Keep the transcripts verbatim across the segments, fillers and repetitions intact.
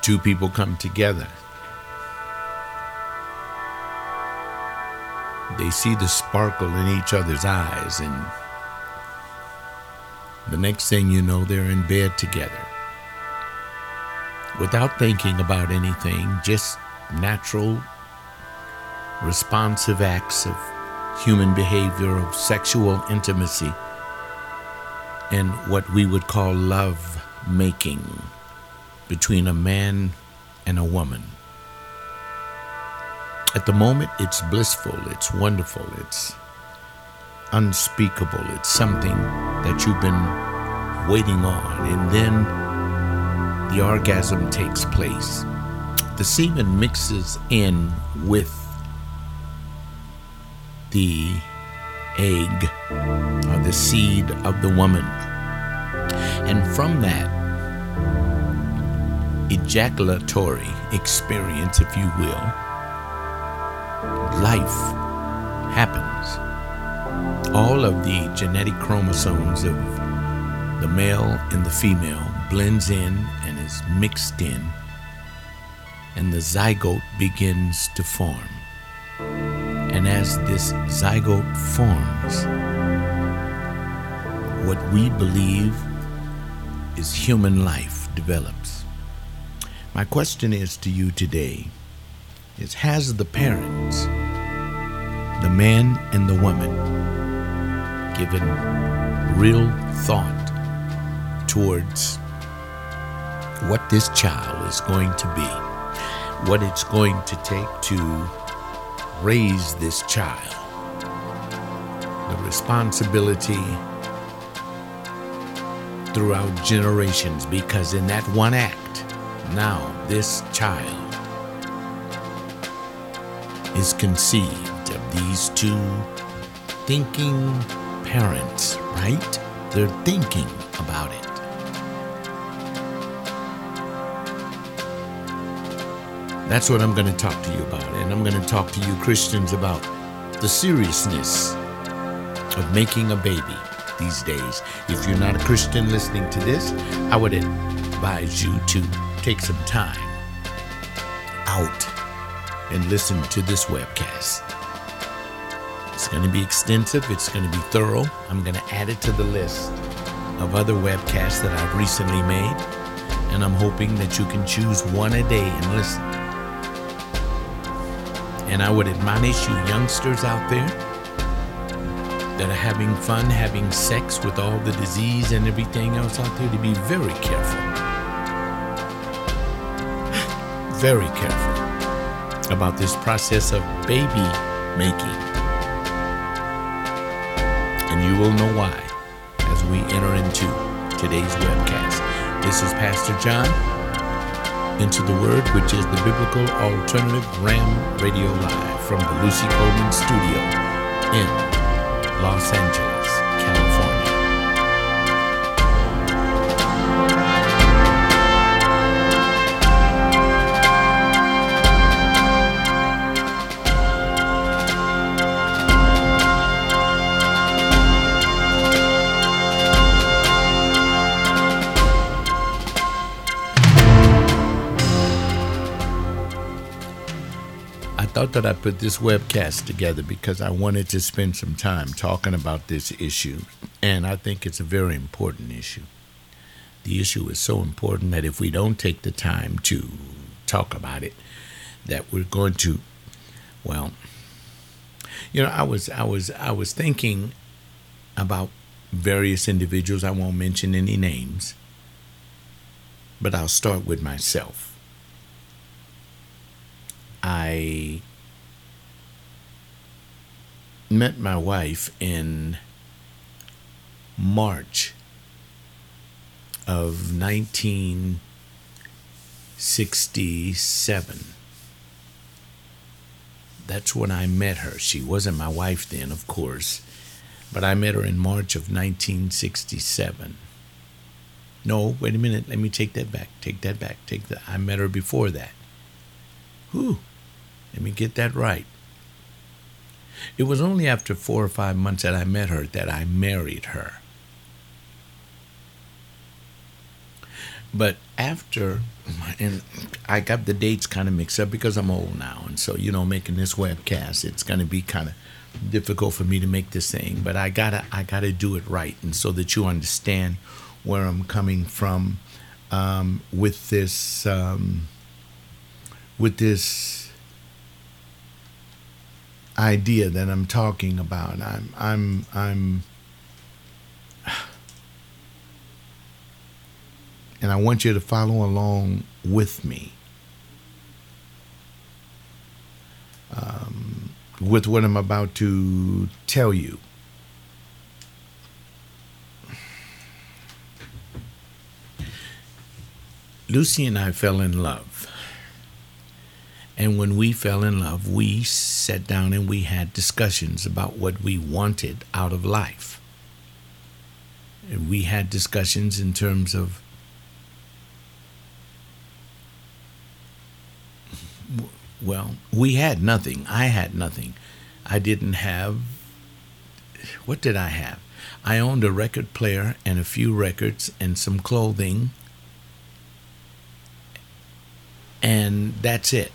two people come together, they see the sparkle in each other's eyes, and the next thing you know, they're in bed together without thinking about anything, just natural, responsive acts of human behavior, of sexual intimacy, and what we would call love making between a man and a woman. At the moment, it's blissful, it's wonderful, it's unspeakable, it's something that you've been waiting on, and then the orgasm takes place. The semen mixes in with the egg or the seed of the woman, and from that ejaculatory experience, if you will, life happens. All of the genetic chromosomes of the male and the female blends in and is mixed in, and the zygote begins to form. And as this zygote forms, what we believe is human life develops. My question is to you today is, has the parents, the man and the woman, given real thought towards what this child is going to be, what it's going to take to raise this child, the responsibility throughout generations, because in that one act, now this child is conceived of these two thinking parents, right? They're thinking about it. That's what I'm going to talk to you about. And I'm going to talk to you Christians about the seriousness of making a baby these days. If you're not a Christian listening to this, I would advise you to take some time out and listen to this webcast. It's going to be extensive. It's going to be thorough. I'm going to add it to the list of other webcasts that I've recently made. And I'm hoping that you can choose one a day and listen. And I would admonish you youngsters out there that are having fun, having sex with all the disease and everything else out there, to be very careful. Very careful about this process of baby making. And you will know why as we enter into today's webcast. This is Pastor John, Into the Word, which is the Biblical Alternative Ram Radio Live from the Lucy Coleman Studio in Los Angeles, California. I thought that I put this webcast together because I wanted to spend some time talking about this issue, and I think it's a very important issue. The issue is so important that if we don't take the time to talk about it, that we're going to, well, you know, I was I was I was thinking about various individuals. I won't mention any names, but I'll start with myself. I met my wife in March of nineteen sixty-seven. That's when I met her. She wasn't my wife then, of course, but I met her in March of nineteen sixty-seven. No, wait a minute. Let me take that back. Take that back. Take that. I met her before that. Whew. Let me get that right. It was only after four or five months that I met her that I married her. But after, and I got the dates kind of mixed up because I'm old now. And so, you know, making this webcast, it's going to be kind of difficult for me to make this thing. But I got to I gotta do it right. And so that you understand where I'm coming from um, with this, um, with this idea that I'm talking about. I'm, I'm, I'm, and I want you to follow along with me um, with what I'm about to tell you. Lucy and I fell in love. And when we fell in love, we sat down and we had discussions about what we wanted out of life. And we had discussions in terms of, well, we had nothing. I had nothing. I didn't have, what did I have? I owned a record player and a few records and some clothing. And that's it.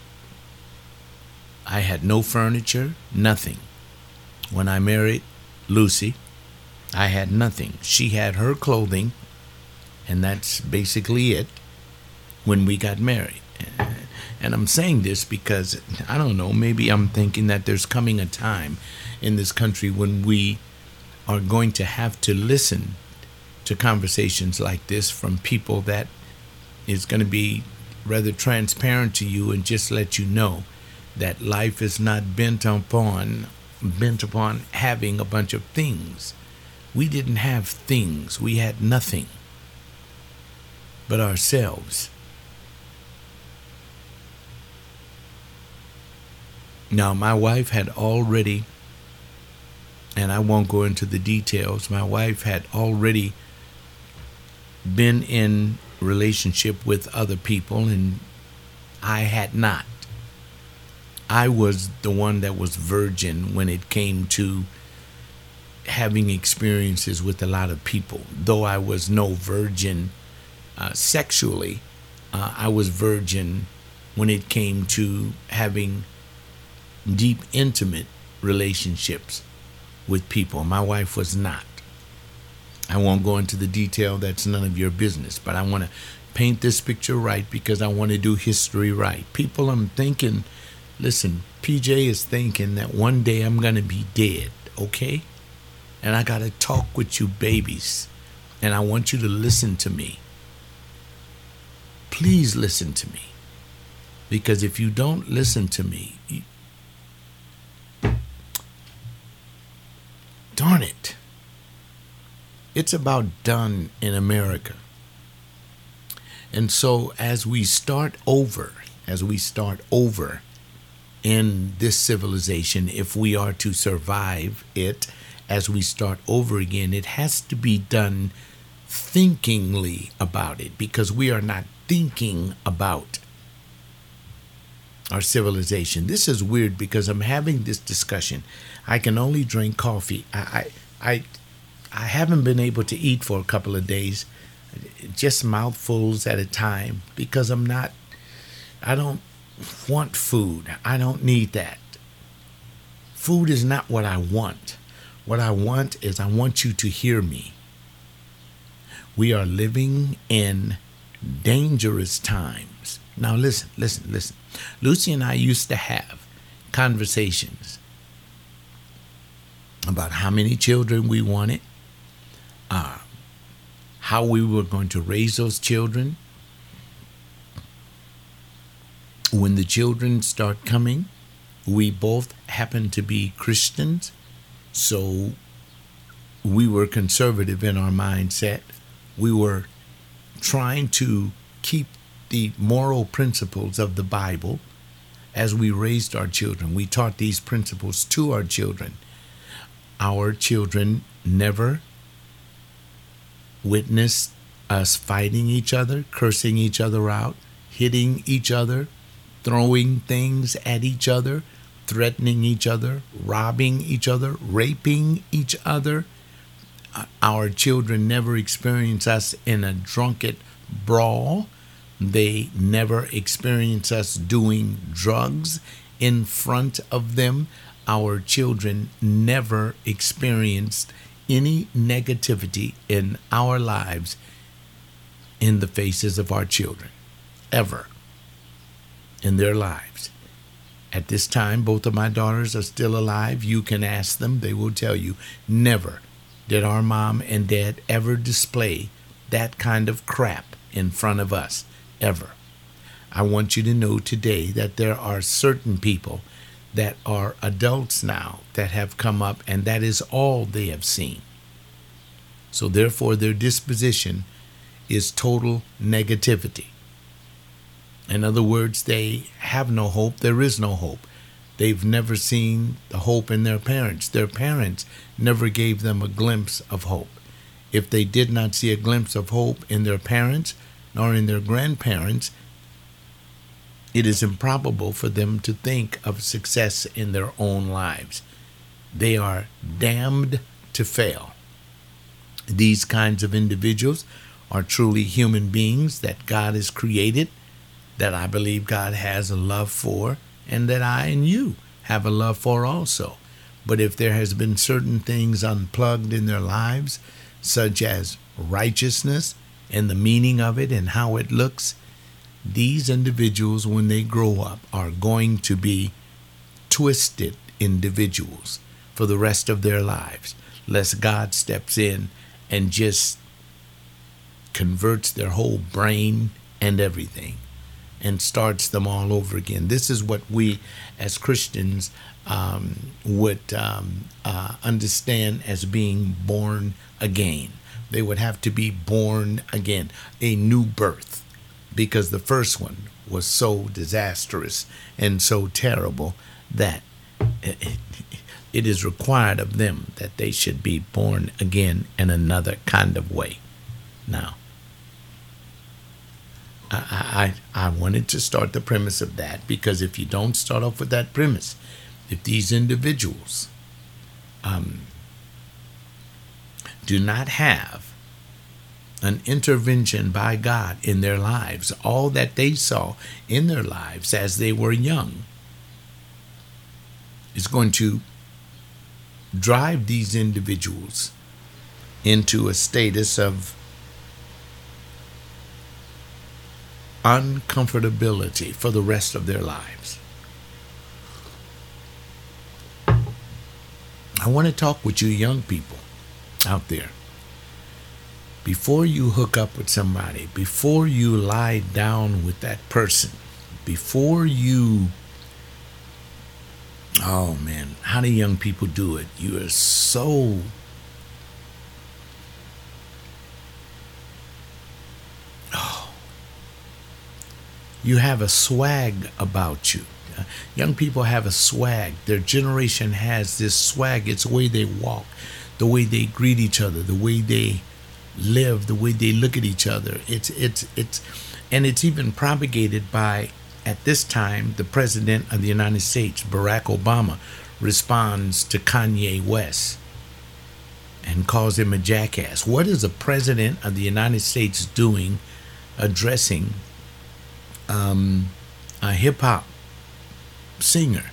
I had no furniture, nothing. When I married Lucy, I had nothing. She had her clothing, and that's basically it when we got married. And I'm saying this because, I don't know, maybe I'm thinking that there's coming a time in this country when we are going to have to listen to conversations like this from people that is going to be rather transparent to you and just let you know that life is not bent upon bent upon having a bunch of things. We didn't have things. We had nothing but ourselves. Now, my wife had already, and I won't go into the details, my wife had already been in relationship with other people, and I had not. I was the one that was virgin when it came to having experiences with a lot of people. Though I was no virgin uh, sexually, uh, I was virgin when it came to having deep, intimate relationships with people. My wife was not. I won't go into the detail. That's none of your business. But I want to paint this picture right because I want to do history right. People, I'm thinking, listen, P J is thinking that one day I'm going to be dead, okay? And I got to talk with you babies. And I want you to listen to me. Please listen to me. Because if you don't listen to me, you, darn it. It's about done in America. And so as we start over, as we start over in this civilization, if we are to survive it, as we start over again, it has to be done thinkingly about it, because we are not thinking about our civilization. This is weird because I'm having this discussion. I can only drink coffee. I, I, I, I haven't been able to eat for a couple of days, just mouthfuls at a time, because I'm not, I don't want food. I don't need that. Food is not what I want. What I want is I want you to hear me. We are living in dangerous times. Now listen, listen, listen. Lucy and I used to have conversations about how many children we wanted, uh, how we were going to raise those children. When the children start coming, we both happen to be Christians, so we were conservative in our mindset. We were trying to keep the moral principles of the Bible as we raised our children. We taught these principles to our children. Our children never witnessed us fighting each other, cursing each other out, hitting each other, throwing things at each other, threatening each other, robbing each other, raping each other. Our children never experienced us in a drunken brawl. They never experience us doing drugs in front of them. Our children never experienced any negativity in our lives in the faces of our children, ever in their lives. At this time, both of my daughters are still alive. You can ask them. They will tell you, never did our mom and dad ever display that kind of crap in front of us, ever. I want you to know today that there are certain people that are adults now that have come up, and that is all they have seen. So therefore, their disposition is total negativity. In other words, they have no hope. There is no hope. They've never seen the hope in their parents. Their parents never gave them a glimpse of hope. If they did not see a glimpse of hope in their parents nor in their grandparents, it is improbable for them to think of success in their own lives. They are damned to fail. These kinds of individuals are truly human beings that God has created, that I believe God has a love for, and that I and you have a love for also. But if there has been certain things unplugged in their lives, such as righteousness and the meaning of it and how it looks, these individuals, when they grow up, are going to be twisted individuals for the rest of their lives, unless God steps in and just converts their whole brain and everything and starts them all over again. This is what we as Christians um, would um, uh, understand as being born again. They would have to be born again, a new birth, because the first one was so disastrous and so terrible that it, it is required of them that they should be born again in another kind of way. Now, I, I, I wanted to start the premise of that, because if you don't start off with that premise, if these individuals um, do not have an intervention by God in their lives, all that they saw in their lives as they were young is going to drive these individuals into a status of uncomfortability for the rest of their lives. I want to talk with you young people out there. Before you hook up with somebody, before you lie down with that person, before you, oh man, how do young people do it? You are so oh, you have a swag about you. Uh, young people have a swag. Their generation has this swag. It's the way they walk, the way they greet each other, the way they live, the way they look at each other. It's it's it's and it's even propagated by, at this time, the President of the United States, Barack Obama, responds to Kanye West and calls him a jackass. What is the President of the United States doing addressing um, a hip-hop singer?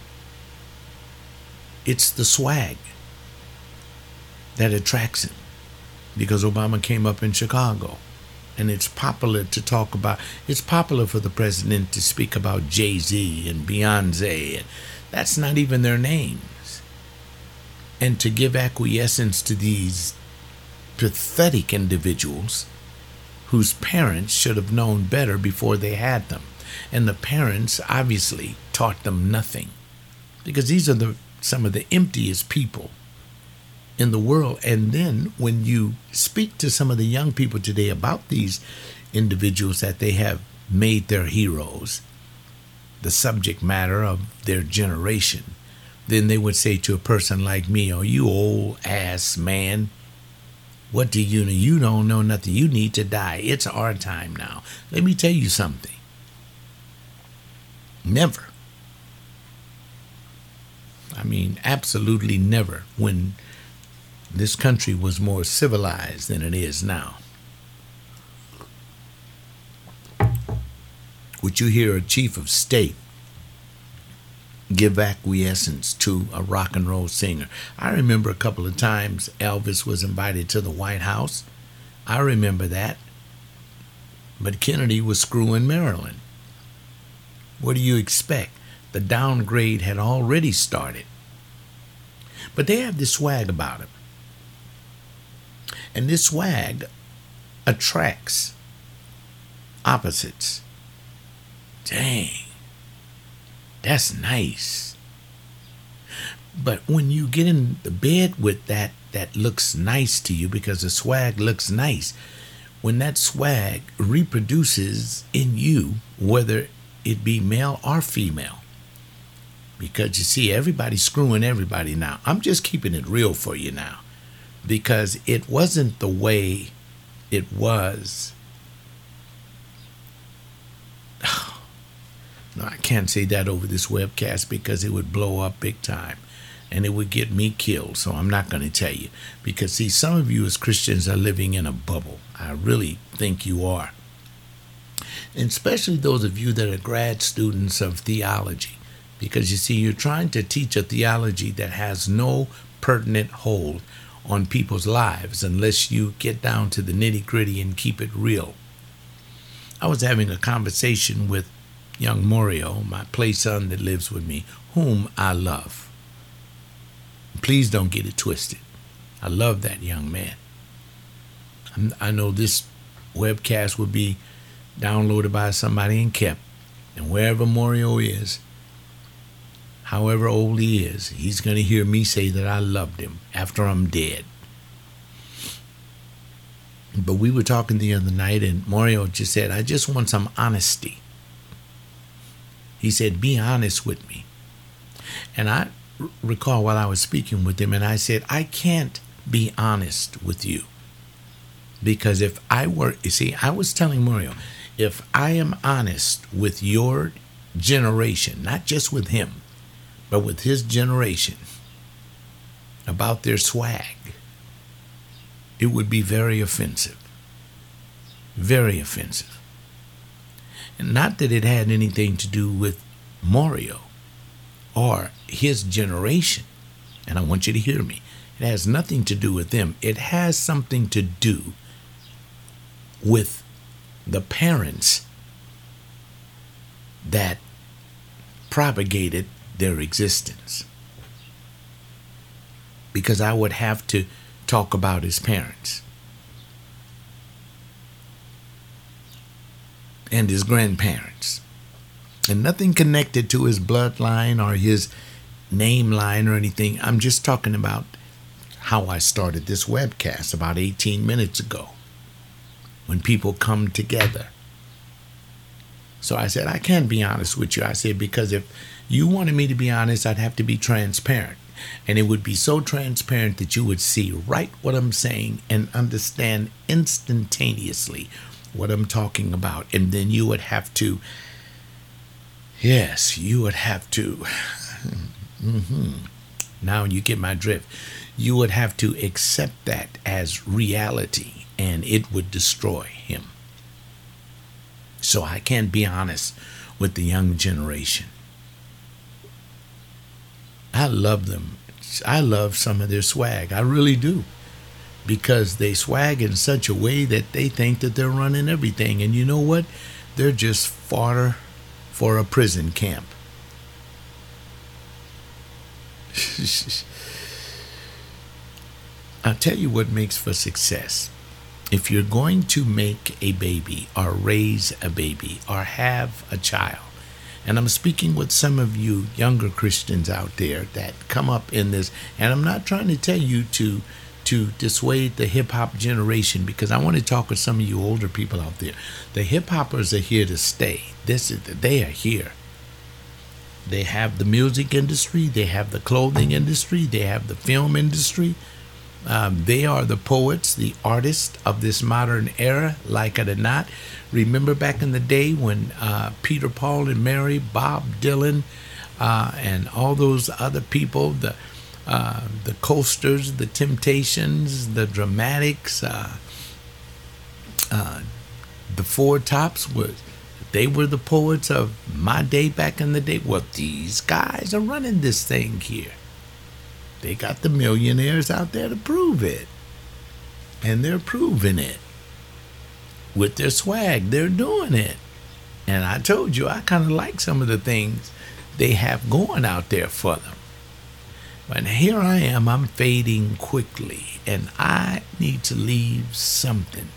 It's the swag that attracts him, because Obama came up in Chicago, and it's popular to talk about, it's popular for the president to speak about Jay-Z and Beyonce, and that's not even their names, and to give acquiescence to these pathetic individuals whose parents should have known better before they had them. And the parents obviously taught them nothing, because these are the some of the emptiest people in the world. And then when you speak to some of the young people today about these individuals that they have made their heroes, the subject matter of their generation, then they would say to a person like me, "Oh, you old ass man, what do you know? You don't know nothing. You need to die. It's our time now." Let me tell you something. Never. I mean, absolutely never, when this country was more civilized than it is now. Would you hear a chief of state give acquiescence to a rock and roll singer? I remember a couple of times Elvis was invited to the White House. I remember that. But Kennedy was screwing Maryland. What do you expect? The downgrade had already started. But they have this swag about them. And this swag attracts opposites. Dang, that's nice. But when you get in the bed with that that looks nice to you because the swag looks nice, when that swag reproduces in you, whether it be male or female, because you see, everybody's screwing everybody now. I'm just keeping it real for you now, because it wasn't the way it was. No, I can't say that over this webcast because it would blow up big time and it would get me killed. So I'm not going to tell you, because see, some of you as Christians are living in a bubble. I really think you are. And especially those of you that are grad students of theology, because you see, you're trying to teach a theology that has no pertinent hold on people's lives unless you get down to the nitty gritty and keep it real. I was having a conversation with young Morio, my play son that lives with me, whom I love. Please don't get it twisted. I love that young man. I'm, I know this webcast will be downloaded by somebody and kept. And wherever Morio is, however old he is, he's going to hear me say that I loved him after I'm dead. But we were talking the other night, and Morio just said, I just want some honesty. He said, be honest with me. And I r- recall while I was speaking with him, and I said, I can't be honest with you. Because if I were, you see, I was telling Morio, if I am honest with your generation, not just with him, but with his generation, about their swag, it would be very offensive. Very offensive. And not that it had anything to do with Morio or his generation. And I want you to hear me. It has nothing to do with them. It has something to do with the parents that propagated their existence. Because I would have to talk about his parents and his grandparents, and nothing connected to his bloodline or his name line or anything. I'm just talking about how I started this webcast about eighteen minutes ago, when people come together. So I said, I can't be honest with you. I said, because if you wanted me to be honest, I'd have to be transparent. And it would be so transparent that you would see right what I'm saying and understand instantaneously what I'm talking about. And then you would have to, yes, you would have to, mm-hmm. Now you get my drift. You would have to accept that as reality, and it would destroy him. So I can't be honest with the young generation. I love them. I love some of their swag. I really do. Because they swag in such a way that they think that they're running everything. And you know what? They're just fodder for a prison camp. I'll tell you what makes for success. If you're going to make a baby or raise a baby or have a child, and I'm speaking with some of you younger Christians out there that come up in this, and I'm not trying to tell you to to dissuade the hip-hop generation, because I want to talk with some of you older people out there. The hip-hoppers are here to stay. This is they are here. They have the music industry, they have the clothing industry, they have the film industry. Um, they are the poets, the artists of this modern era, like it or not. Remember back in the day when uh, Peter, Paul, and Mary, Bob Dylan, uh, and all those other people, the uh, the Coasters, the Temptations, the Dramatics, uh, uh, the Four Tops, was They were the poets of my day back in the day. Well, these guys are running this thing here. They got the millionaires out there to prove it. And they're proving it. With their swag, they're doing it. And I told you, I kind of like some of the things they have going out there for them. But here I am, I'm fading quickly, and I need to leave something.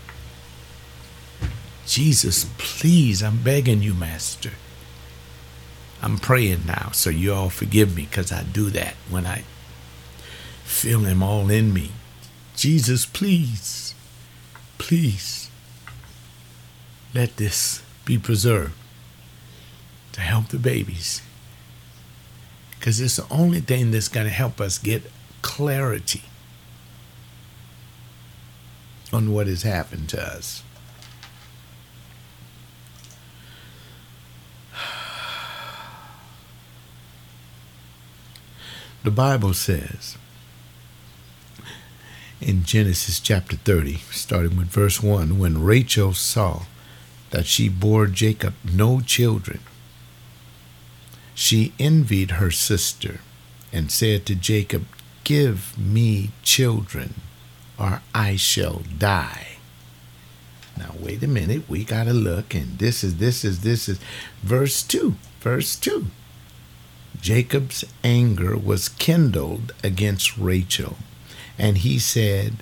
Jesus, please, I'm begging you, Master. I'm praying now, so you all forgive me, because I do that when I feel him all in me. Jesus, please, please, let this be preserved to help the babies. Because it's the only thing that's going to help us get clarity on what has happened to us. The Bible says in Genesis chapter thirty, starting with verse one, when Rachel saw that she bore Jacob no children, she envied her sister and said to Jacob, "Give me children, or I shall die." Now, wait a minute. We got to look. And this is, this is, this is verse two. Verse two. Jacob's anger was kindled against Rachel, and he said,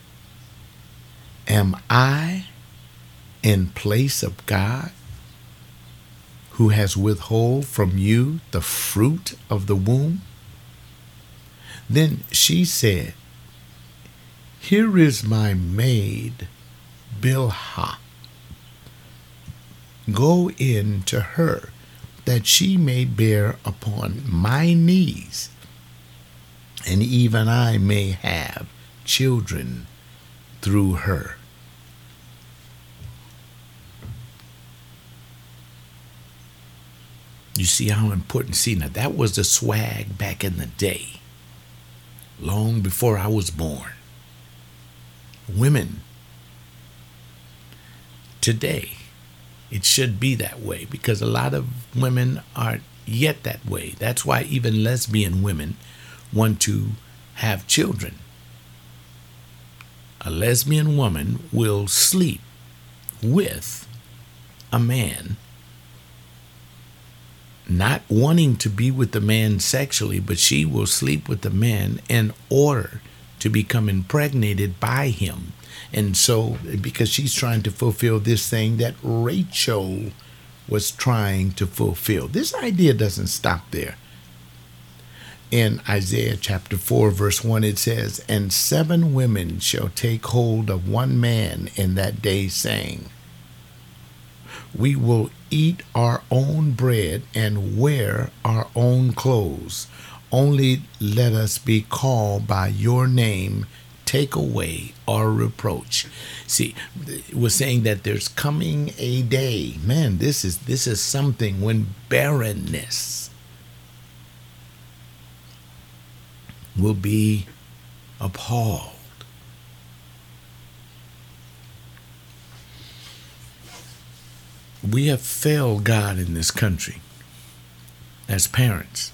"Am I in place of God, who has withhold from you the fruit of the womb?" Then she said, "Here is my maid Bilhah. Go in to her, that she may bear upon my knees, and even I may have children through her." You see how important, see, now that was the swag back in the day, long before I was born. Women, today, it should be that way, because a lot of women aren't yet that way. That's why even lesbian women want to have children. A lesbian woman will sleep with a man, not wanting to be with the man sexually, but she will sleep with the man in order to become impregnated by him. And so, because she's trying to fulfill this thing that Rachel was trying to fulfill. This idea doesn't stop there. In Isaiah chapter four, verse one, it says, "And seven women shall take hold of one man in that day, saying, we will eat our own bread and wear our own clothes. Only let us be called by your name. Take away our reproach." See, we're saying that there's coming a day. Man, this is this is something when barrenness will be appalled. We have failed God in this country as parents.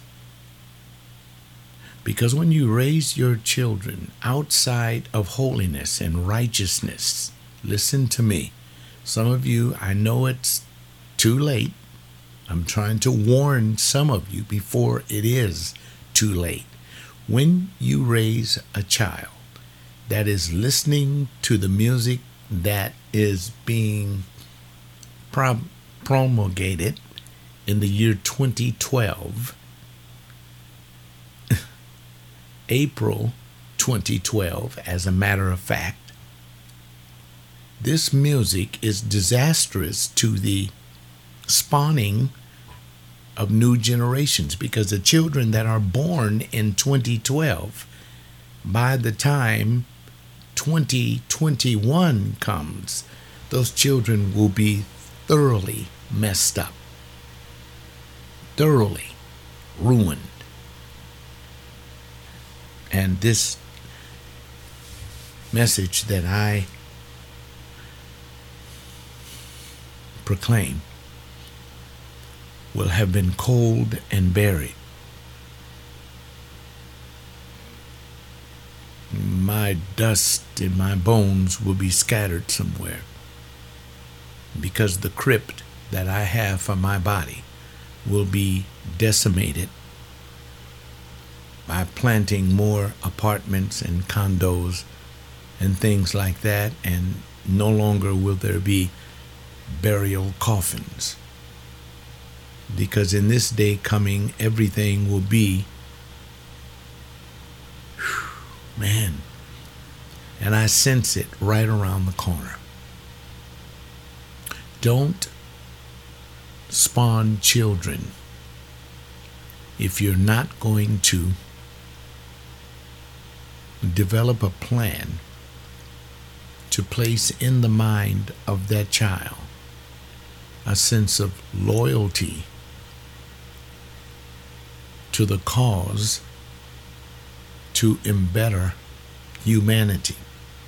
Because when you raise your children outside of holiness and righteousness, listen to me. Some of you, I know it's too late. I'm trying to warn some of you before it is too late. When you raise a child that is listening to the music that is being prom- promulgated in the year twenty twelve, April twenty twelve, as a matter of fact, this music is disastrous to the spawning of new generations, because the children that are born in twenty twelve, by the time twenty twenty-one comes, those children will be thoroughly messed up, thoroughly ruined. And this message that I proclaim will have been cold and buried. My dust and my bones will be scattered somewhere, because the crypt that I have for my body will be decimated by planting more apartments and condos and things like that, and no longer will there be burial coffins, because in this day coming, everything will be, whew, man, and I sense it right around the corner. Don't spawn children if you're not going to develop a plan to place in the mind of that child a sense of loyalty to the cause to embetter humanity.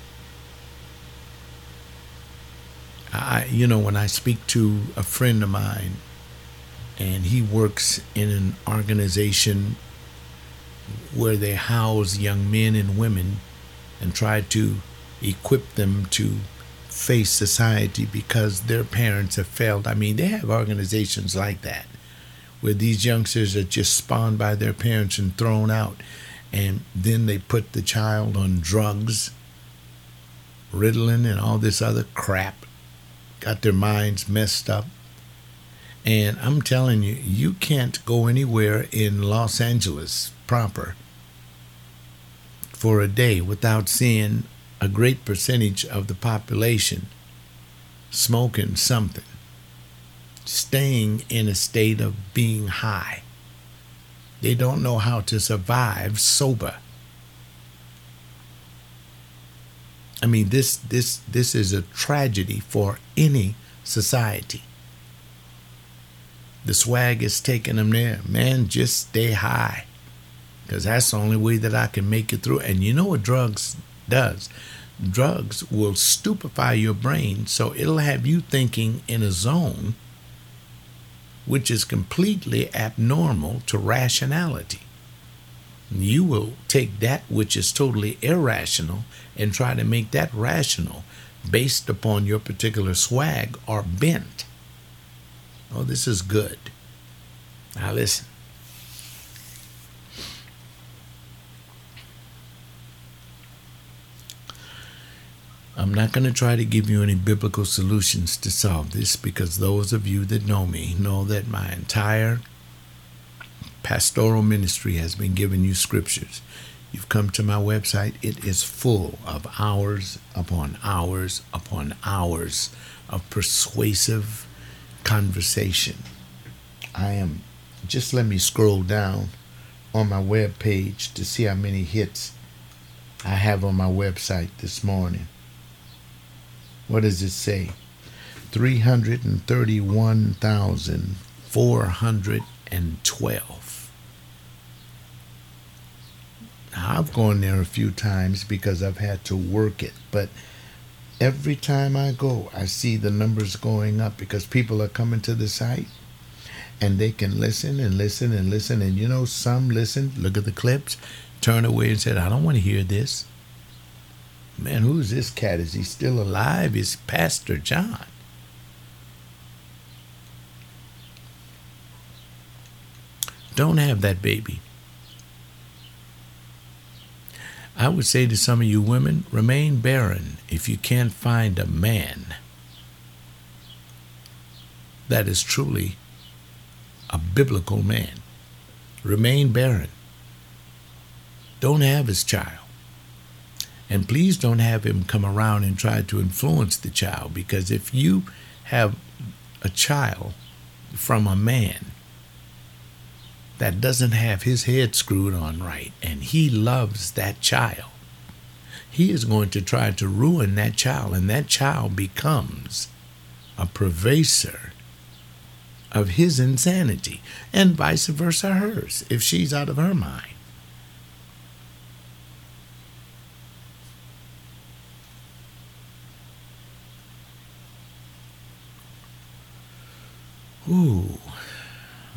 I, you know, when I speak to a friend of mine and he works in an organization where they house young men and women and try to equip them to face society because their parents have failed. I mean, they have organizations like that where these youngsters are just spawned by their parents and thrown out, and then they put the child on drugs, Ritalin and all this other crap, got their minds messed up. And I'm telling you, you can't go anywhere in Los Angeles proper for a day without seeing a great percentage of the population smoking something, staying in a state of being high. They don't know how to survive sober. I mean, this this this is a tragedy for any society. The swag is taking them there. Man, just stay high, because that's the only way that I can make it through. And you know what drugs does? Drugs will stupefy your brain, so it'll have you thinking in a zone which is completely abnormal to rationality. You will take that which is totally irrational and try to make that rational based upon your particular swag or bent. Oh, this is good. Now listen. I'm not going to try to give you any biblical solutions to solve this, because those of you that know me know that my entire pastoral ministry has been giving you scriptures. You've come to my website. It is full of hours upon hours upon hours of persuasive conversation. I am, just let me scroll down on my web page to see how many hits I have on my website this morning. What does it say? three hundred thirty-one thousand four hundred twelve. Now, I've gone there a few times because I've had to work it, but every time I go, I see the numbers going up because people are coming to the site and they can listen and listen and listen. And you know, some listen, look at the clips, turn away and said, I don't want to hear this. Man, who's this cat? Is he still alive? It's Pastor John. Don't have that baby. I would say to some of you women, remain barren if you can't find a man that is truly a biblical man. Remain barren. Don't have his child. And please don't have him come around and try to influence the child, because if you have a child from a man that doesn't have his head screwed on right and he loves that child, he is going to try to ruin that child, and that child becomes a purveyor of his insanity, and vice versa hers, if she's out of her mind. Ooh,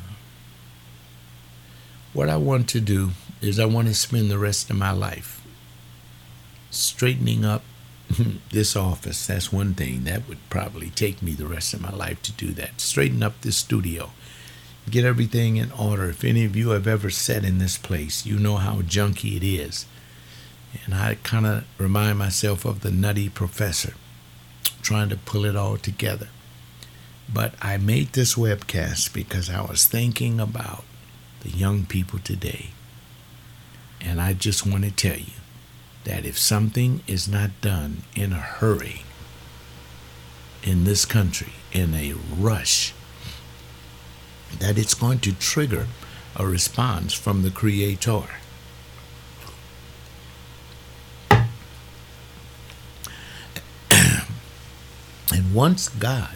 What I want to do is I want to spend the rest of my life straightening up this office. That's one thing. That would probably take me the rest of my life to do that. Straighten up this studio. Get everything in order. If any of you have ever sat in this place, you know how junky it is. And I kind of remind myself of the Nutty Professor, trying to pull it all together. But I made this webcast because I was thinking about the young people today. And I just want to tell you that if something is not done in a hurry in this country, in a rush, that it's going to trigger a response from the Creator. And once God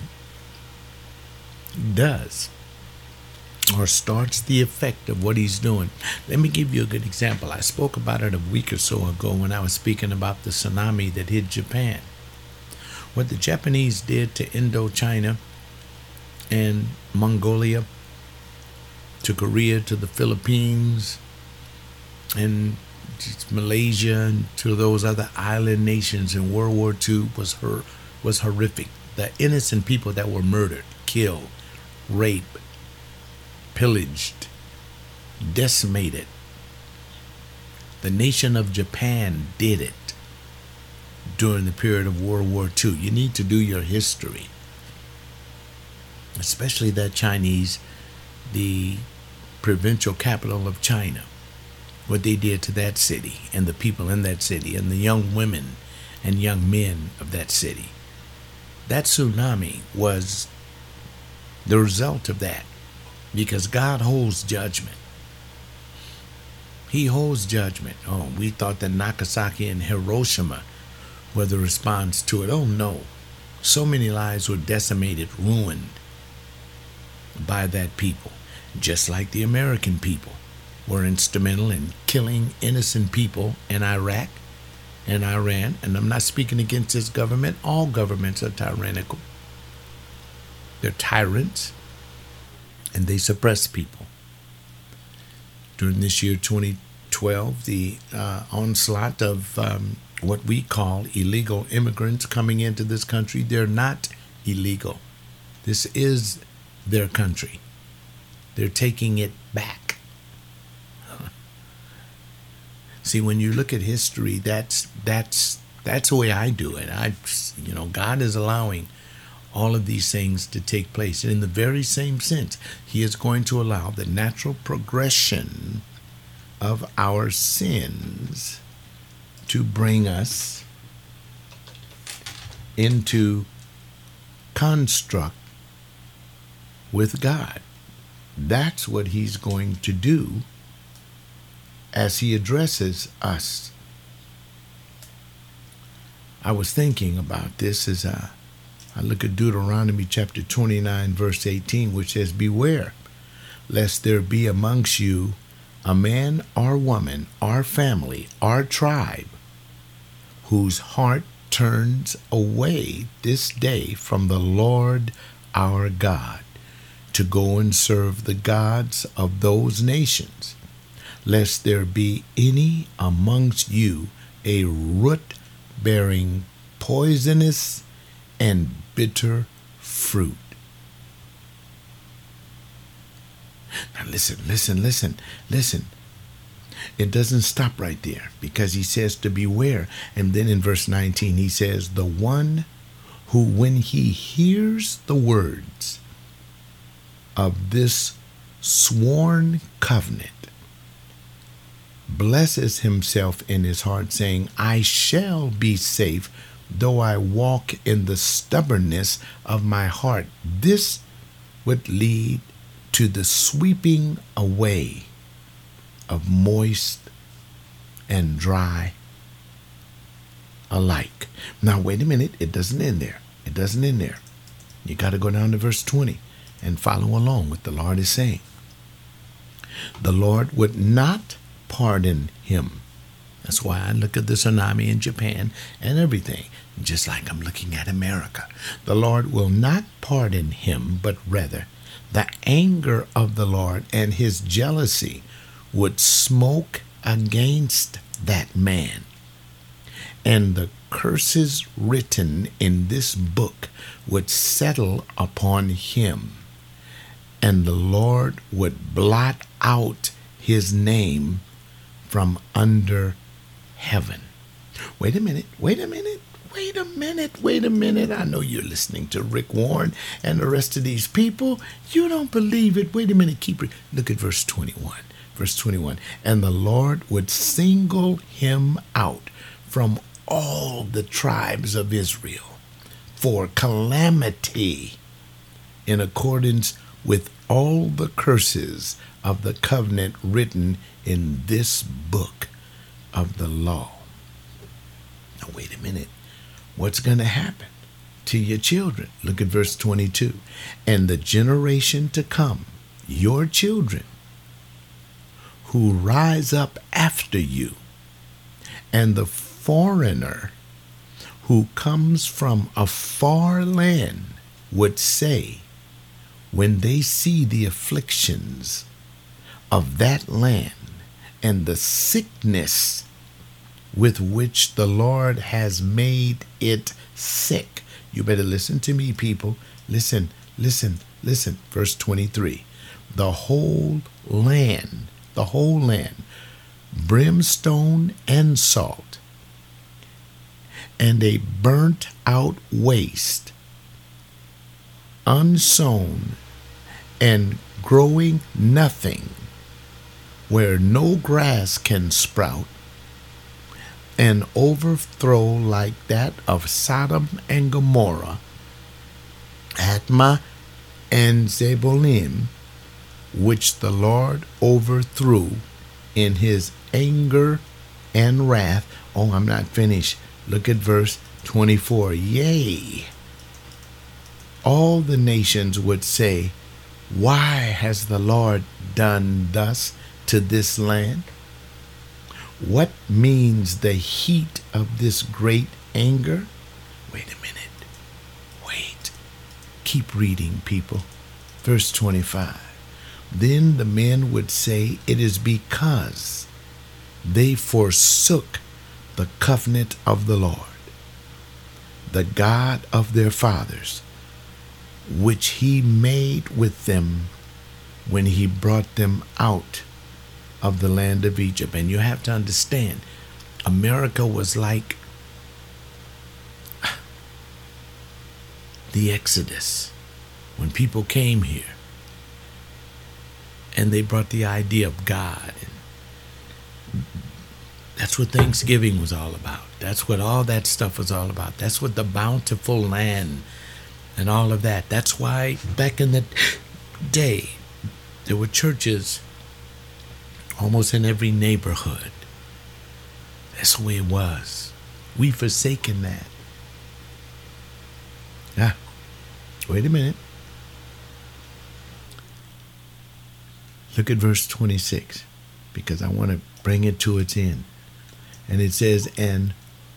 does or starts the effect of what he's doing, let me give you a good example. I spoke about it a week or so ago when I was speaking about the tsunami that hit Japan. What the Japanese did to Indochina and Mongolia, to Korea, to the Philippines, and Malaysia, and to those other island nations in World War Two was her was horrific. The innocent people that were murdered, killed, raped, pillaged, decimated. The nation of Japan did it during the period of World War Two. You need to do your history, especially that Chinese, the provincial capital of China, what they did to that city and the people in that city and the young women and young men of that city. That tsunami was the result of that, because God holds judgment. He holds judgment. Oh, we thought that Nagasaki and Hiroshima were the response to it. Oh no, so many lives were decimated, ruined by that people, just like the American people were instrumental in killing innocent people in Iraq and Iran. And I'm not speaking against this government. All governments are tyrannical. They're tyrants, and they suppress people. During this year twenty twelve, the uh, onslaught of um, what we call illegal immigrants coming into this country, they're not illegal. This is their country. They're taking it back. See, when you look at history, that's that's that's the way I do it. I, you know, God is allowing all of these things to take place. And in the very same sense, he is going to allow the natural progression of our sins to bring us into construct with God. That's what he's going to do as he addresses us. I was thinking about this as I, I look at Deuteronomy chapter twenty-nine, verse eighteen, which says, "Beware, lest there be amongst you a man or woman or family or tribe whose heart turns away this day from the Lord our God to go and serve the gods of those nations, lest there be any amongst you a root-bearing poisonous and bitter fruit." Now listen, listen, listen, listen. It doesn't stop right there, because he says to beware. And then in verse nineteen, he says, "The one who, when he hears the words of this sworn covenant, blesses himself in his heart, saying, I shall be safe, though I walk in the stubbornness of my heart." This would lead to the sweeping away of moist and dry alike. Now, wait a minute. It doesn't end there. It doesn't end there. You got to go down to verse twenty and follow along what the Lord is saying. The Lord would not pardon him. That's why I look at the tsunami in Japan and everything, just like I'm looking at America. The Lord will not pardon him, but rather the anger of the Lord and his jealousy would smoke against that man, and the curses written in this book would settle upon him, and the Lord would blot out his name from under heaven. Wait a minute, wait a minute, wait a minute, wait a minute. I know you're listening to Rick Warren and the rest of these people. You don't believe it. Wait a minute, keep it. Look at verse twenty-one. Verse twenty-one. And the Lord would single him out from all the tribes of Israel for calamity in accordance with all the curses of the covenant written in this book of the law. Now, wait a minute. What's going to happen to your children? Look at verse twenty-two. And the generation to come, your children, who rise up after you, and the foreigner who comes from a far land would say, when they see the afflictions of that land and the sickness with which the Lord has made it sick. You better listen to me, people. Listen, listen, listen. Verse twenty-three. The whole land, the whole land, brimstone and salt, and a burnt out waste, unsown and growing nothing, where no grass can sprout, an overthrow like that of Sodom and Gomorrah, Admah and Zeboim, which the Lord overthrew in his anger and wrath. Oh, I'm not finished. Look at verse twenty-four. Yea, all the nations would say, why has the Lord done thus to this land? What means the heat of this great anger? Wait a minute. Wait. Keep reading, people. Verse twenty-five. Then the men would say, it is because they forsook the covenant of the Lord, the God of their fathers, which he made with them when he brought them out of the land of Egypt. And you have to understand, America was like the Exodus, when people came here and they brought the idea of God. And that's what Thanksgiving was all about. That's what all that stuff was all about. That's what the bountiful land and all of that. That's why back in the day, there were churches almost in every neighborhood. That's the way it was. We've forsaken that. Ah, wait a minute. Look at verse twenty-six, because I want to bring it to its end. And it says, and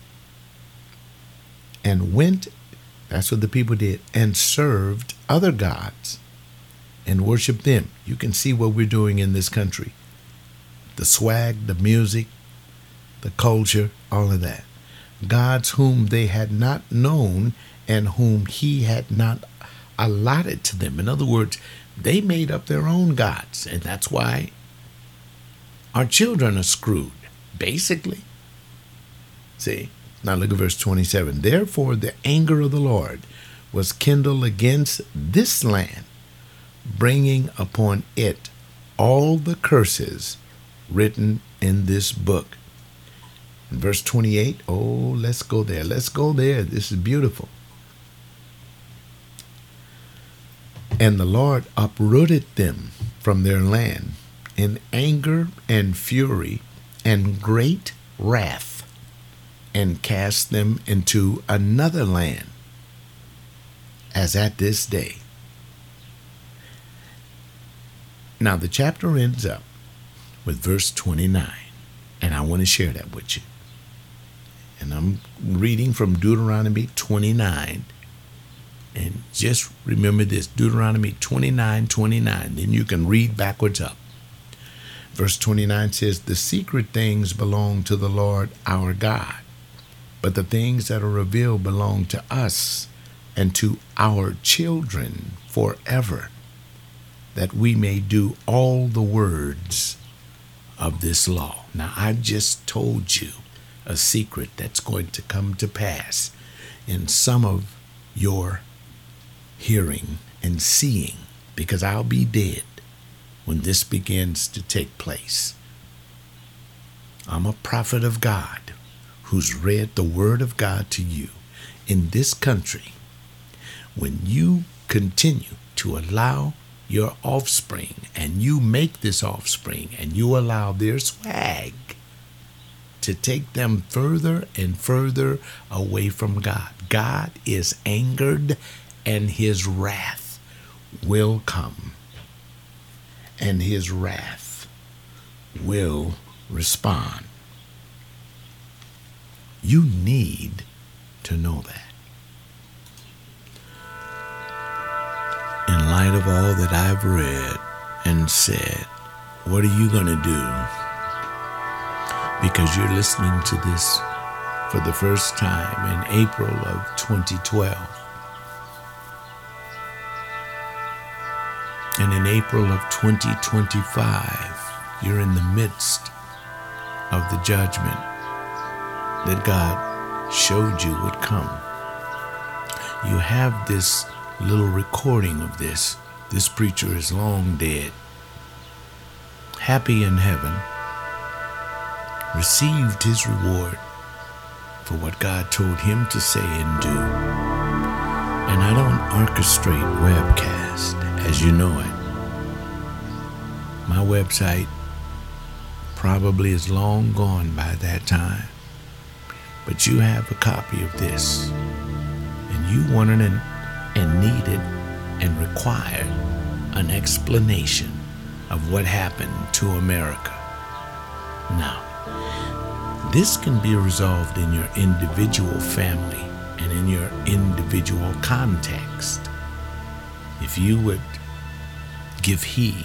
and went, that's what the people did, and served other gods and worshiped them. You can see what we're doing in this country. The swag, the music, the culture, all of that. Gods whom they had not known and whom he had not allotted to them. In other words, they made up their own gods, and that's why our children are screwed, basically. See? Now look at verse twenty-seven. Therefore the anger of the Lord was kindled against this land, bringing upon it all the curses written in this book. In verse twenty-eight, oh, let's go there. Let's go there. This is beautiful. And the Lord uprooted them from their land in anger and fury and great wrath, and cast them into another land, as at this day. Now the chapter ends up with verse twenty-nine, and I want to share that with you. And I'm reading from Deuteronomy twenty-nine. And just remember this, Deuteronomy twenty-nine, twenty-nine. Then you can read backwards up. Verse twenty-nine says, the secret things belong to the Lord our God, but the things that are revealed belong to us and to our children forever, that we may do all the words of this law. Now, I've just told you a secret that's going to come to pass in some of your hearing and seeing, because I'll be dead when this begins to take place. I'm a prophet of God who's read the word of God to you. In this country, when you continue to allow your offspring, and you make this offspring, and you allow their swag to take them further and further away from God, God is angered and his wrath will come. And his wrath will respond. You need to know that. In light of all that I've read and said, what are you going to do? Because you're listening to this for the first time in April of twenty twelve. And in April of twenty twenty-five, you're in the midst of the judgment that God showed you would come. You have this little recording of this. This preacher is long dead. Happy in heaven, received his reward for what God told him to say and do. And I don't orchestrate webcast, as you know it. My website probably is long gone by that time, but you have a copy of this, and you wanted and, and needed and required an explanation of what happened to America. Now, this can be resolved in your individual family and in your individual context if you would give heed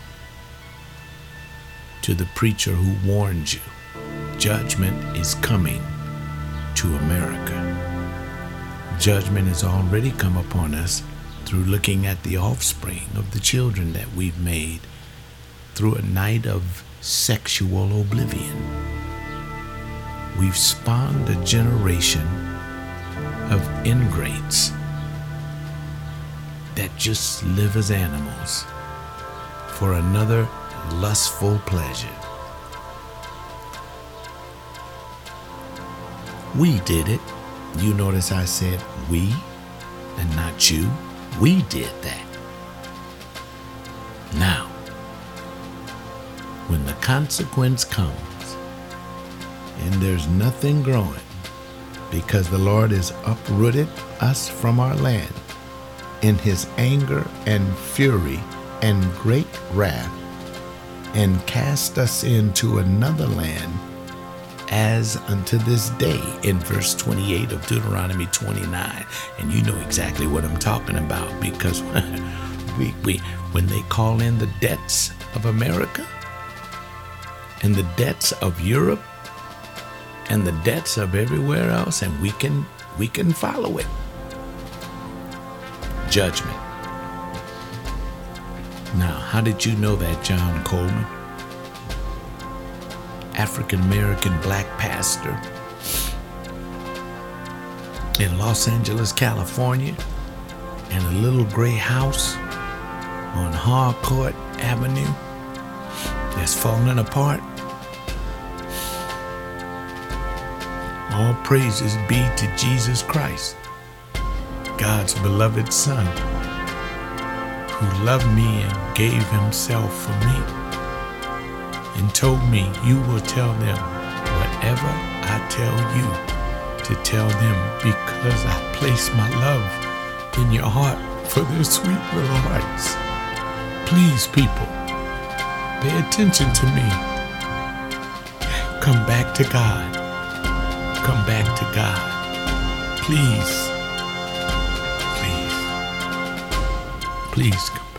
to the preacher who warned you. Judgment is coming to America. Judgment has already come upon us through looking at the offspring of the children that we've made through a night of sexual oblivion. We've spawned a generation of ingrates that just live as animals for another lustful pleasure. We did it. You notice I said we and not you. We did that. Now, when the consequence comes and there's nothing growing because the Lord has uprooted us from our land in his anger and fury and great wrath, and cast us into another land as unto this day, in verse twenty-eight of Deuteronomy twenty-nine. And you know exactly what I'm talking about, because we, we when they call in the debts of America and the debts of Europe and the debts of everywhere else, and we can we can follow it. Judgment. Now, how did you know that, John Coleman? African-American black pastor in Los Angeles, California, in a little gray house on Harcourt Avenue that's falling apart. All praises be to Jesus Christ, God's beloved Son, who loved me and gave himself for me, and told me, you will tell them whatever I tell you to tell them, because I place my love in your heart for their sweet little hearts. Please, people, pay attention to me. Come back to God. Come back to God. Please. Please. Please come.